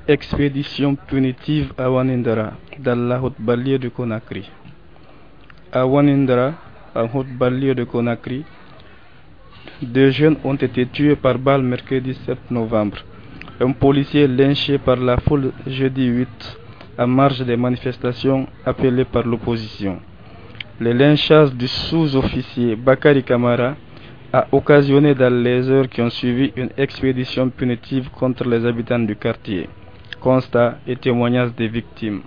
Expédition punitive à Wanindra, dans la haute banlieue de Conakry. À Wanindra, en haute banlieue de Conakry, 2 jeunes ont été tués par balle mercredi 7 novembre. Un policier lynché par la foule jeudi 8 en marge des manifestations appelées par l'opposition. Le lynchage du sous-officier Bakari Kamara a occasionné dans les heures qui ont suivi une expédition punitive contre les habitants du quartier. Constat et témoignages des victimes.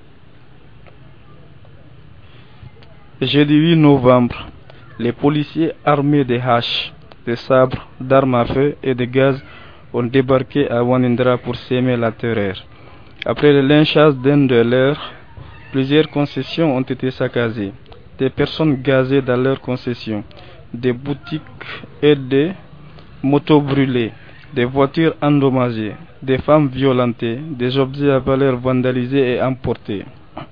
Jeudi 8 novembre, les policiers armés de haches, de sabres, d'armes à feu et de gaz ont débarqué à Wanindra pour s'aimer la terreur. Après le lynchage d'un de leurs, plusieurs concessions ont été saccagées, des personnes gazées dans leurs concessions, des boutiques et des motos brûlées, des voitures endommagées, des femmes violentées, des objets à valeur vandalisés et emportés.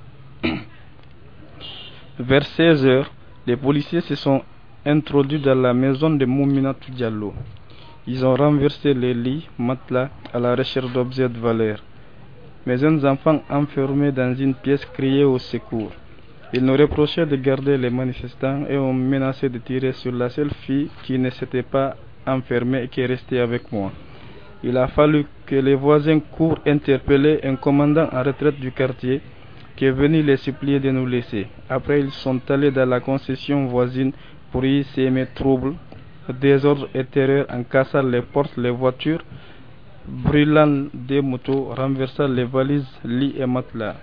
Vers 16 heures, les policiers se sont introduits dans la maison de Mouminatou Diallo. Ils ont renversé les lits, matelas à la recherche d'objets de valeur. Mais un enfant enfermé dans une pièce criait au secours. Ils nous reprochaient de garder les manifestants et ont menacé de tirer sur la seule fille qui ne s'était pas enfermée et qui est restée avec moi. Il a fallu que les voisins courent interpeller un commandant en retraite du quartier qui est venu les supplier de nous laisser. Après, ils sont allés dans la concession voisine pour y s'aimer trouble, désordre et terreur en cassant les portes, les voitures, brûlant des motos, renversant les valises, lits et matelas.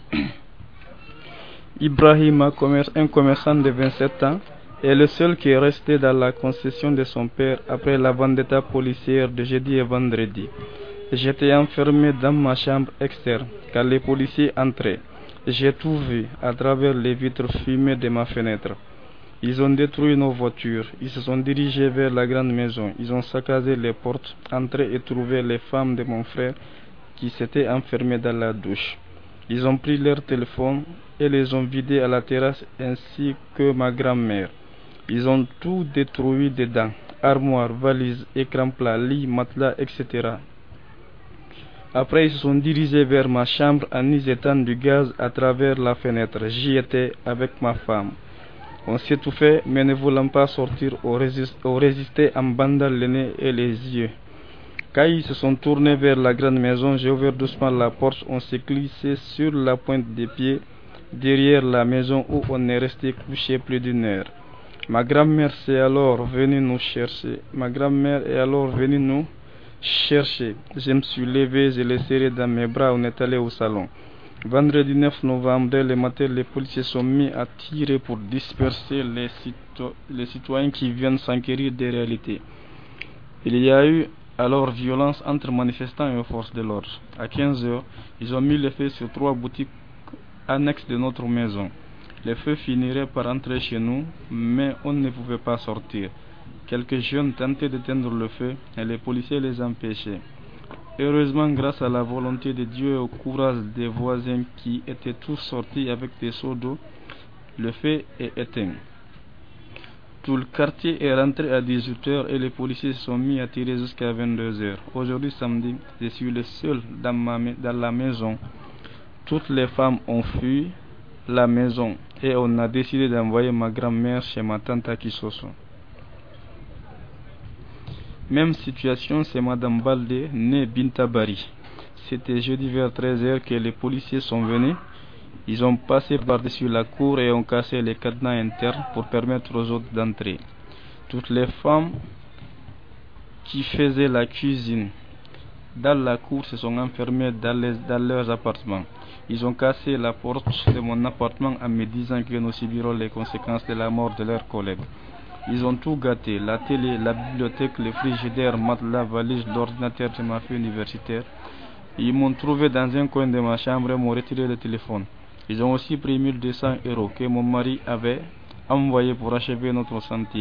Ibrahima, un commerçant de 27 ans, est le seul qui est resté dans la concession de son père après la vendetta policière de jeudi et vendredi. J'étais enfermé dans ma chambre externe quand les policiers entraient. J'ai tout vu à travers les vitres fumées de ma fenêtre. Ils ont détruit nos voitures, ils se sont dirigés vers la grande maison, ils ont saccagé les portes, entré et trouvé les femmes de mon frère qui s'étaient enfermées dans la douche. Ils ont pris leur téléphone et les ont vidés à la terrasse ainsi que ma grand-mère. Ils ont tout détruit dedans, armoires, valises, écrans plats, lits, matelas, etc. Après, ils se sont dirigés vers ma chambre en y jetant du gaz à travers la fenêtre. J'y étais avec ma femme. On s'étouffait, mais ne voulant pas sortir, on résistait en bandant le nez et les yeux. Quand ils se sont tournés vers la grande maison, j'ai ouvert doucement la porte. On s'est glissé sur la pointe des pieds derrière la maison où on est resté couché plus d'une heure. Ma grand-mère est alors venue nous chercher. Je me suis levé, je l'ai serré dans mes bras, on est allé au salon. Vendredi 9 novembre, dès le matin, les policiers sont mis à tirer pour disperser les citoyens qui viennent s'enquérir des réalités. Il y a eu alors violence entre manifestants et forces de l'ordre. À 15 heures, ils ont mis le feu sur 3 boutiques annexes de notre maison. Les feux finiraient par entrer chez nous, mais on ne pouvait pas sortir. Quelques jeunes tentaient d'éteindre le feu et les policiers les empêchaient. Heureusement, grâce à la volonté de Dieu et au courage des voisins qui étaient tous sortis avec des seaux d'eau, le feu est éteint. Tout le quartier est rentré à 18 heures et les policiers se sont mis à tirer jusqu'à 22 heures. Aujourd'hui, samedi, je suis le seul dans la maison. Toutes les femmes ont fui la maison et on a décidé d'envoyer ma grand-mère chez ma tante à Kisoso. Même situation, c'est Madame Baldé, née Binta Bari. C'était jeudi vers 13 heures que les policiers sont venus. Ils ont passé par-dessus la cour et ont cassé les cadenas internes pour permettre aux autres d'entrer. Toutes les femmes qui faisaient la cuisine dans la cour se sont enfermées dans leurs appartements. Ils ont cassé la porte de mon appartement en me disant que nous subirons les conséquences de la mort de leurs collègues. Ils ont tout gâté, la télé, la bibliothèque, le frigidaire, matelas, valise, l'ordinateur de ma fille universitaire. Ils m'ont trouvé dans un coin de ma chambre et m'ont retiré le téléphone. Ils ont aussi pris 1200 € que mon mari avait envoyé pour achever notre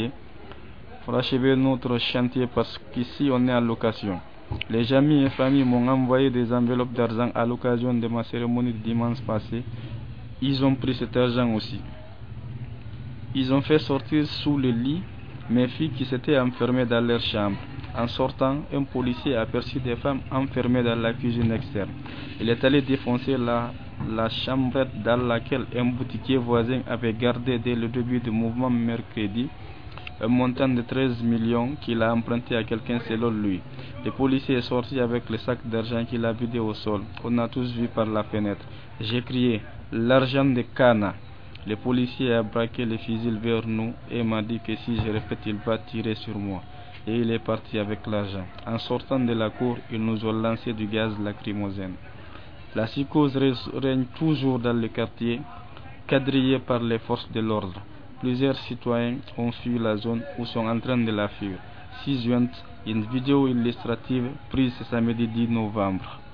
chantier parce qu'ici on est en location. Les amis et familles m'ont envoyé des enveloppes d'argent à l'occasion de ma cérémonie de dimanche passé. Ils ont pris cet argent aussi. Ils ont fait sortir sous le lit mes filles qui s'étaient enfermées dans leur chambre. En sortant, un policier aperçut des femmes enfermées dans la cuisine externe. Il est allé défoncer la chambrette dans laquelle un boutiquier voisin avait gardé dès le début du mouvement mercredi un montant de 13 millions qu'il a emprunté à quelqu'un selon lui. Le policier est sorti avec le sac d'argent qu'il a vidé au sol. On a tous vu par la fenêtre. J'ai crié « L'argent de Cana !» Le policier a braqué le fusil vers nous et m'a dit que si je répète, il va tirer sur moi. Et il est parti avec l'argent. En sortant de la cour, ils nous ont lancé du gaz lacrymogène. La psychose règne toujours dans le quartier, quadrillé par les forces de l'ordre. Plusieurs citoyens ont fui la zone ou sont en train de la fuir. 6 juin, une vidéo illustrative prise ce samedi 10 novembre.